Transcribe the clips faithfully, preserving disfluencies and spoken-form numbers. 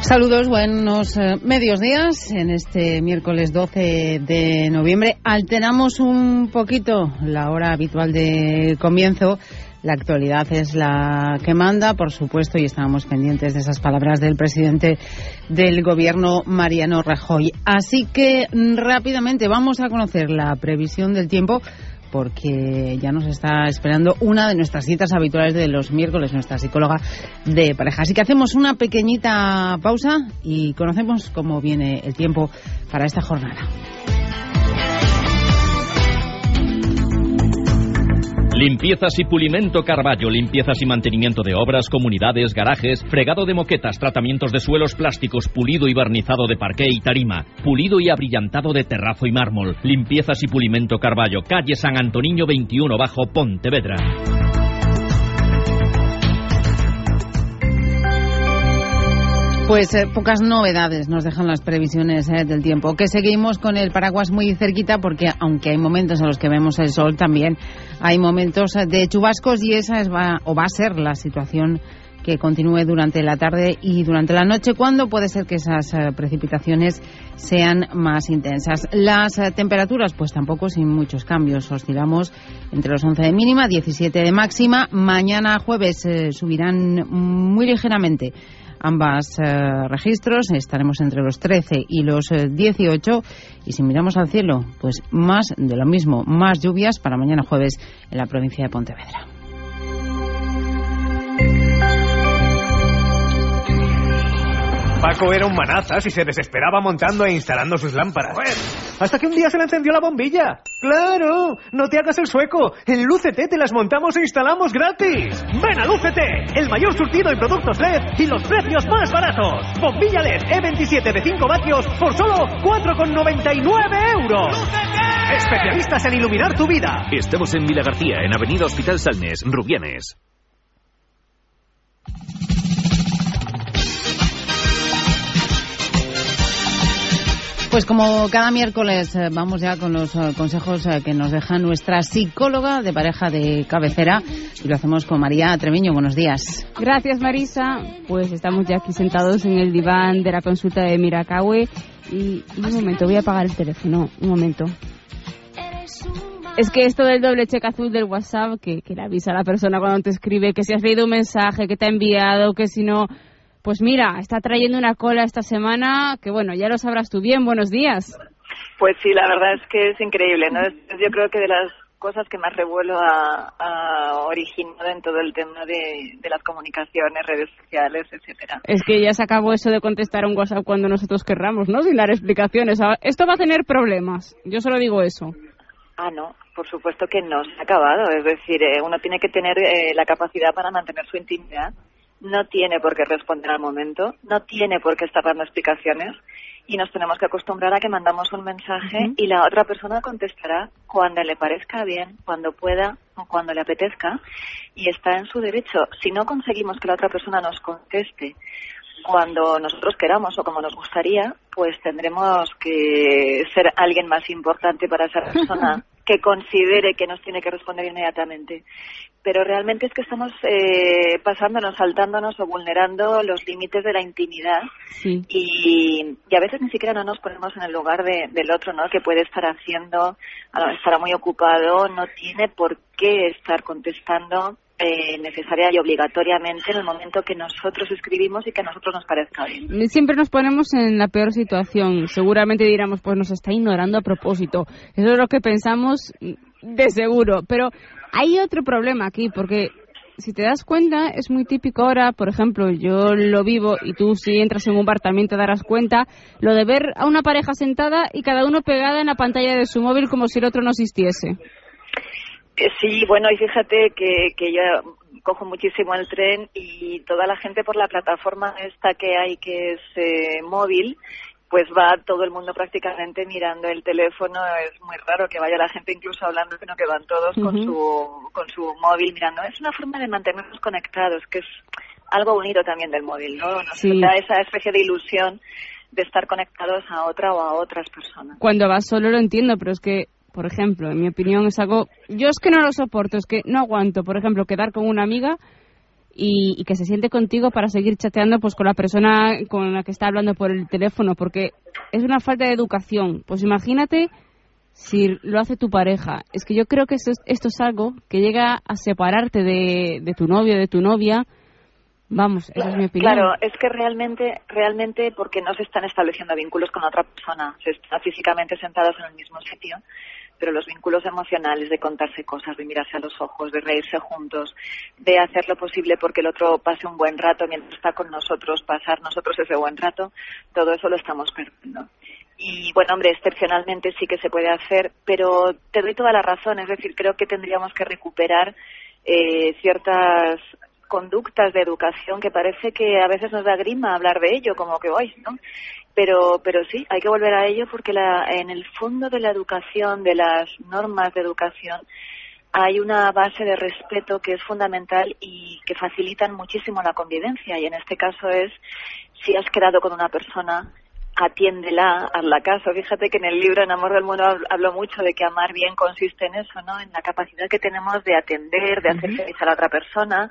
Saludos, buenos eh, medios días. En este miércoles doce de noviembre alteramos un poquito la hora habitual de comienzo. La actualidad es la que manda, por supuesto, y estábamos pendientes de esas palabras del presidente del Gobierno, Mariano Rajoy. Así que rápidamente vamos a conocer la previsión del tiempo, porque ya nos está esperando una de nuestras citas habituales de los miércoles, nuestra psicóloga de pareja. Así que hacemos una pequeñita pausa y conocemos cómo viene el tiempo para esta jornada. Limpiezas y pulimento Carballo, limpiezas y mantenimiento de obras, comunidades, garajes, fregado de moquetas, tratamientos de suelos plásticos, pulido y barnizado de parqué y tarima, pulido y abrillantado de terrazo y mármol. Limpiezas y pulimento Carballo, calle San Antoniño veintiuno bajo, Pontevedra. Pues eh, pocas novedades nos dejan las previsiones eh, del tiempo, que seguimos con el paraguas muy cerquita, porque aunque hay momentos en los que vemos el sol, también hay momentos de chubascos, y esa es va, o va a ser la situación que continúe durante la tarde y durante la noche, cuando puede ser que esas eh, precipitaciones sean más intensas. Las eh, temperaturas, pues tampoco sin muchos cambios. Oscilamos entre los once de mínima, diecisiete de máxima. Mañana jueves eh, subirán muy ligeramente ambas eh, registros, estaremos entre los trece y los eh, dieciocho, y si miramos al cielo, pues más de lo mismo, más lluvias para mañana jueves en la provincia de Pontevedra. Paco era un manazas y se desesperaba montando e instalando sus lámparas. Hasta que un día se le encendió la bombilla. ¡Claro! No te hagas el sueco. En Lúcete te las montamos e instalamos gratis. ¡Ven a Lúcete! El mayor surtido en productos L E D y los precios más baratos. Bombilla L E D E veintisiete de cinco vatios por solo cuatro con noventa y nueve euros. ¡Lúcete! Especialistas en iluminar tu vida. Estamos en Vila García, en Avenida Hospital Salnes, Rubianes. Pues como cada miércoles vamos ya con los consejos que nos deja nuestra psicóloga de pareja de cabecera, y lo hacemos con María Treviño. Buenos días. Gracias, Marisa. Pues estamos ya aquí sentados en el diván de la consulta de Miracahue y un momento, voy a apagar el teléfono, un momento. Es que esto del doble cheque azul del WhatsApp, que, que le avisa a la persona cuando te escribe que si has leído un mensaje, que te ha enviado, que si no... Pues mira, está trayendo una cola esta semana que, bueno, ya lo sabrás tú bien. Buenos días. Pues sí, la verdad es que es increíble, ¿no? Yo creo que de las cosas que más revuelo ha, ha originado en todo el tema de, de las comunicaciones, redes sociales, etcétera. Es que ya se acabó eso de contestar a un WhatsApp cuando nosotros querramos, ¿no? Sin dar explicaciones. Esto va a tener problemas. Yo solo digo eso. Ah, no, por supuesto que no se ha acabado. Es decir, eh, uno tiene que tener eh, la capacidad para mantener su intimidad. No tiene por qué responder al momento, no tiene por qué estar dando explicaciones, y nos tenemos que acostumbrar a que mandamos un mensaje uh-huh. y la otra persona contestará cuando le parezca bien, cuando pueda o cuando le apetezca, y está en su derecho. Si no conseguimos que la otra persona nos conteste cuando nosotros queramos o como nos gustaría, pues tendremos que ser alguien más importante para esa persona que considere que nos tiene que responder inmediatamente. Pero realmente es que estamos eh, pasándonos, saltándonos o vulnerando los límites de la intimidad, sí. y, y a veces ni siquiera no nos ponemos en el lugar de, del otro, ¿no? Que puede estar haciendo, estará muy ocupado, no tiene por qué estar contestando eh, necesaria y obligatoriamente en el momento que nosotros escribimos y que a nosotros nos parezca bien. Siempre nos ponemos en la peor situación. Seguramente diremos, pues nos está ignorando a propósito. Eso es lo que pensamos de seguro, pero hay otro problema aquí, porque si te das cuenta, es muy típico ahora, por ejemplo, yo lo vivo, y tú si entras en un bar también te darás cuenta, lo de ver a una pareja sentada y cada uno pegada en la pantalla de su móvil como si el otro no existiese. Sí, bueno, y fíjate que, que yo cojo muchísimo el tren y toda la gente por la plataforma esta que hay, que es eh, móvil, pues va todo el mundo prácticamente mirando el teléfono. Es muy raro que vaya la gente incluso hablando, sino que van todos uh-huh. con su con su móvil mirando. Es una forma de mantenernos conectados, que es algo bonito también del móvil, ¿no? Nos sí. da esa especie de ilusión de estar conectados a otra o a otras personas. Cuando vas solo lo entiendo, pero es que, por ejemplo, en mi opinión es algo... Yo es que no lo soporto, es que no aguanto, por ejemplo, quedar con una amiga y, y que se siente contigo para seguir chateando pues con la persona con la que está hablando por el teléfono, porque es una falta de educación. Pues imagínate si lo hace tu pareja. Es que yo creo que esto es, esto es algo que llega a separarte de, de tu novio, de tu novia. Vamos, esa es mi opinión. Claro, es que realmente, realmente porque no se están estableciendo vínculos con otra persona, se están físicamente sentados en el mismo sitio, pero los vínculos emocionales de contarse cosas, de mirarse a los ojos, de reírse juntos, de hacer lo posible porque el otro pase un buen rato mientras está con nosotros, pasar nosotros ese buen rato, todo eso lo estamos perdiendo. Y bueno, hombre, excepcionalmente sí que se puede hacer, pero te doy toda la razón, es decir, creo que tendríamos que recuperar eh, ciertas conductas de educación que parece que a veces nos da grima hablar de ello, como que hoy, ¿no? Pero, pero sí, hay que volver a ello porque la, en el fondo de la educación, de las normas de educación, hay una base de respeto que es fundamental y que facilitan muchísimo la convivencia. Y en este caso es, si has quedado con una persona, atiéndela, hazla caso. Fíjate que en el libro En Amor del Mundo hablo mucho de que amar bien consiste en eso, ¿no? En la capacidad que tenemos de atender, de hacer feliz a la otra persona,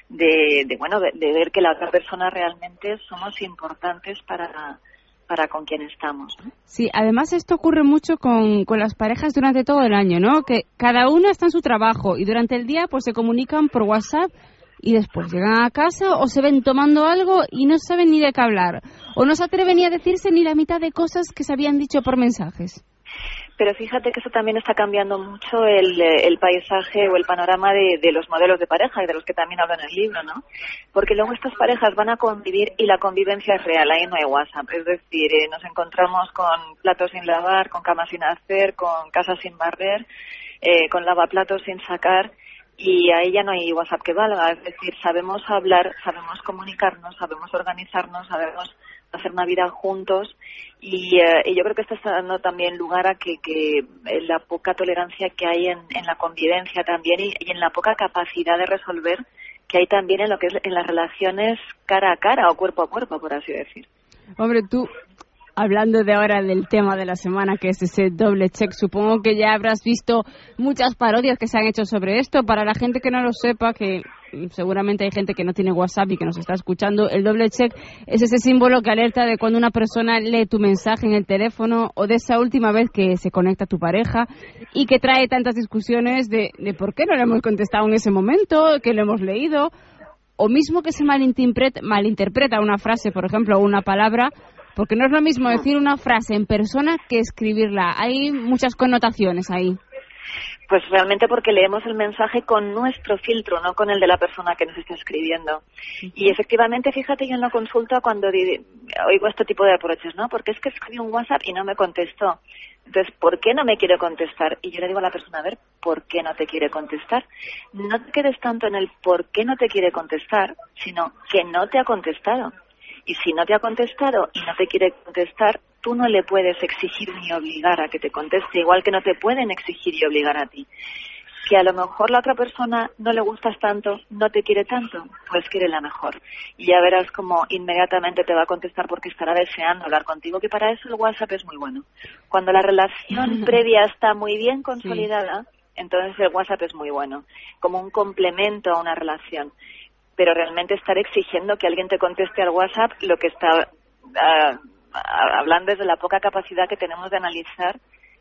de, de bueno, de, de ver que la otra persona realmente somos importantes para para con quien estamos, ¿no? Sí, además esto ocurre mucho con, con las parejas durante todo el año, ¿no? Que cada una está en su trabajo y durante el día pues se comunican por WhatsApp y después llegan a casa o se ven tomando algo y no saben ni de qué hablar. O no se atreven ni a decirse ni la mitad de cosas que se habían dicho por mensajes. Pero fíjate que eso también está cambiando mucho el, el paisaje o el panorama de, de los modelos de pareja y de los que también hablo en el libro, ¿no? Porque luego estas parejas van a convivir y la convivencia es real, ahí no hay WhatsApp. Es decir, eh, nos encontramos con platos sin lavar, con camas sin hacer, con casas sin barrer, eh, con lavaplatos sin sacar. Y ahí ya no hay WhatsApp que valga, es decir, sabemos hablar, sabemos comunicarnos, sabemos organizarnos, sabemos hacer una vida juntos y, eh, y yo creo que esto está dando también lugar a que, que la poca tolerancia que hay en, en la convivencia también y, y en la poca capacidad de resolver que hay también en lo que es en las relaciones cara a cara o cuerpo a cuerpo, por así decir. Hombre, tú, hablando de ahora del tema de la semana, que es ese doble check, supongo que ya habrás visto muchas parodias que se han hecho sobre esto. Para la gente que no lo sepa, que seguramente hay gente que no tiene WhatsApp y que nos está escuchando, el doble check es ese símbolo que alerta de cuando una persona lee tu mensaje en el teléfono o de esa última vez que se conecta a tu pareja y que trae tantas discusiones de, de por qué no le hemos contestado en ese momento, que lo hemos leído, o mismo que se malinterpreta, malinterpreta una frase, por ejemplo, o una palabra. Porque no es lo mismo decir una frase en persona que escribirla. Hay muchas connotaciones ahí. Pues realmente porque leemos el mensaje con nuestro filtro, no con el de la persona que nos está escribiendo. Y efectivamente, fíjate, yo en la consulta cuando di, oigo este tipo de reproches, ¿no? Porque es que escribí un WhatsApp y no me contestó. Entonces, ¿por qué no me quiere contestar? Y yo le digo a la persona, a ver, ¿por qué no te quiere contestar? No te quedes tanto en el por qué no te quiere contestar, sino que no te ha contestado. Y si no te ha contestado y no te quiere contestar, tú no le puedes exigir ni obligar a que te conteste, igual que no te pueden exigir y obligar a ti. Que a lo mejor la otra persona no le gustas tanto, no te quiere tanto, pues quiérela mejor. Y ya verás cómo inmediatamente te va a contestar porque estará deseando hablar contigo, que para eso el WhatsApp es muy bueno. Cuando la relación previa está muy bien consolidada, sí, entonces el WhatsApp es muy bueno, como un complemento a una relación. Pero realmente estar exigiendo que alguien te conteste al WhatsApp, lo que está uh, hablando es de la poca capacidad que tenemos de analizar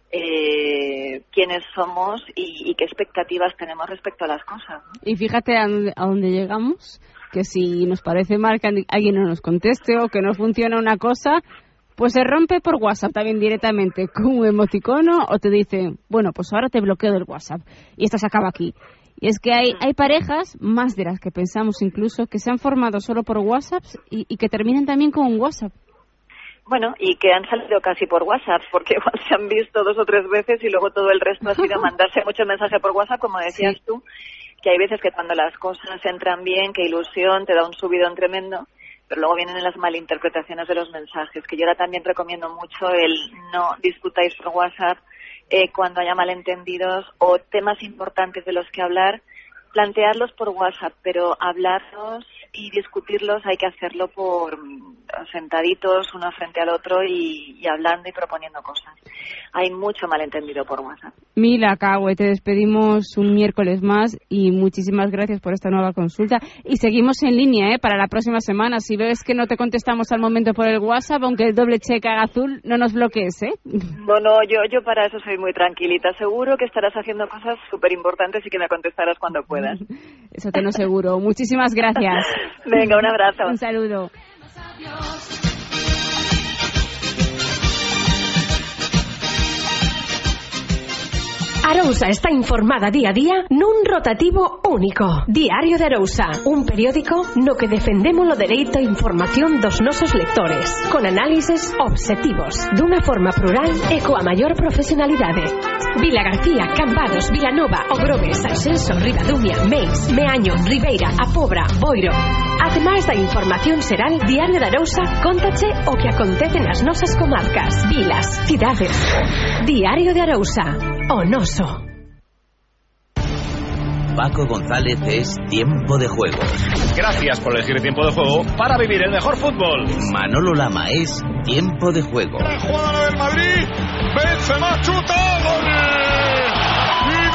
eh, quiénes somos y, y qué expectativas tenemos respecto a las cosas, ¿no? Y fíjate a dónde, a dónde llegamos, que si nos parece mal que alguien no nos conteste o que no funciona una cosa, pues se rompe por WhatsApp también directamente con un emoticono o te dicen, bueno, pues ahora te bloqueo del WhatsApp y esto se acaba aquí. Y es que hay, hay parejas, más de las que pensamos incluso, que se han formado solo por WhatsApp y, y que terminan también con un WhatsApp. Bueno, y que han salido casi por WhatsApp, porque igual se han visto dos o tres veces y luego todo el resto ha sido mandarse mucho mensaje por WhatsApp, como decías sí. tú, que hay veces que cuando las cosas entran bien, qué ilusión, te da un subidón tremendo, pero luego vienen las malinterpretaciones de los mensajes, que yo ahora también recomiendo mucho el no discutáis por WhatsApp, Eh, cuando haya malentendidos o temas importantes de los que hablar, plantearlos por WhatsApp, pero hablarlos y discutirlos hay que hacerlo por sentaditos uno frente al otro y, y hablando y proponiendo cosas. Hay mucho malentendido por WhatsApp. Mila Cagüe, te despedimos un miércoles más y muchísimas gracias por esta nueva consulta. Y seguimos en línea ¿eh? para la próxima semana. Si ves que no te contestamos al momento por el WhatsApp, aunque el doble cheque haga azul, no nos bloquees, ¿eh? No, no, yo, yo para eso soy muy tranquilita. Seguro que estarás haciendo cosas súper importantes y que me contestarás cuando puedas. Eso te lo aseguro. Muchísimas gracias. Venga, un abrazo. Un saludo. Arousa está informada día a día nun rotativo único. Diario de Arousa, un periódico no que defendemos o dereito a información dos nosos lectores, con análises objetivos, dunha forma plural e coa maior profesionalidade. Vila García, Cambados, Vilanova, Ogrove, Sanxenxo, Ribadumia, Meis, Meaño, Ribeira, A Pobra, Boiro. Ademais da información xeral, Diario de Arousa cóntache o que acontece nas nosas comarcas, vilas, cidades. Diario de Arousa, o noso. Paco González es Tiempo de Juego. Gracias por elegir Tiempo de Juego para vivir el mejor fútbol. Manolo Lama es Tiempo de Juego. La jugada del Madrid, Benzema chuta, gol. ¡Y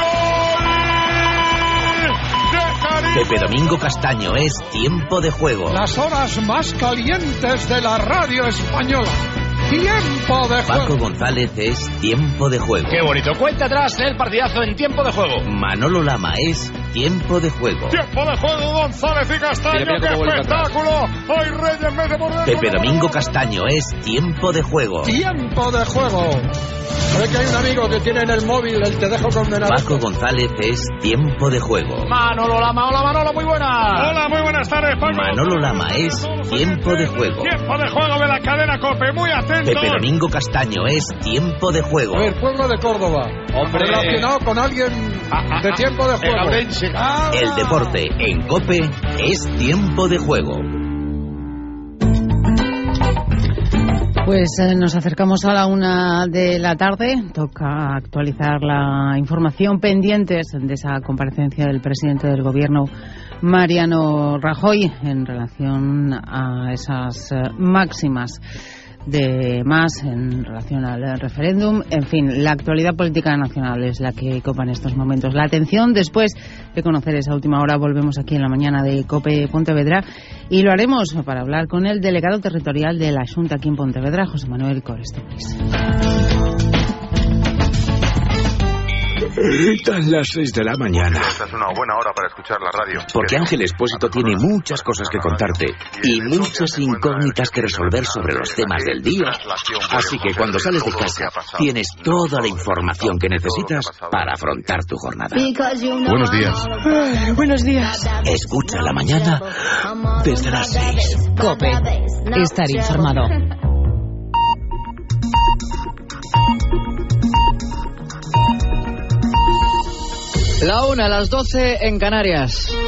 gol! Pepe Domingo Castaño es Tiempo de Juego. Las horas más calientes de la radio española. Tiempo de Juego. Paco González es Tiempo de Juego. Qué bonito. Cuenta atrás el partidazo en Tiempo de Juego. Manolo Lama es Tiempo de Juego. Tiempo de Juego, González y Castaño. Mira, mira, ¡qué espectáculo! Hoy Reyes mete por dentro. Pepe Domingo Castaño es Tiempo de Juego. Tiempo de Juego. Ve que hay un amigo que tiene en el móvil el te dejo condenado. Paco González es Tiempo de Juego. Manolo Lama, hola Manolo, muy buena. Hola, muy buenas tardes, Paco. Manolo Lama es Tiempo de Juego. Tiempo de Juego de la cadena COPE, muy atento. Pepe Domingo Castaño es Tiempo de Juego. A ver, pueblo de Córdoba. Hombre. Relacionado con alguien de Tiempo de Juego. Ah. El deporte en COPE es Tiempo de Juego. Pues eh, nos acercamos a la una de la tarde. Toca actualizar la información pendientes de esa comparecencia del presidente del Gobierno, Mariano Rajoy, en relación a esas eh, máximas de más en relación al referéndum. En fin, la actualidad política nacional es la que copa en estos momentos la atención. Después de conocer esa última hora, volvemos aquí en la mañana de COPE Pontevedra y lo haremos para hablar con el delegado territorial de la Xunta aquí en Pontevedra, José Manuel Corestopis. Dan las seis de la mañana. Esta es una buena hora para escuchar la radio. Porque Ángel Expósito tiene muchas cosas que contarte y muchas incógnitas que resolver sobre los temas del día. Así que cuando sales de casa tienes toda la información que necesitas para afrontar tu jornada. Buenos días. Ay, buenos días. Escucha la mañana desde las seis. COPE. Estar informado. La una, a las doce en Canarias.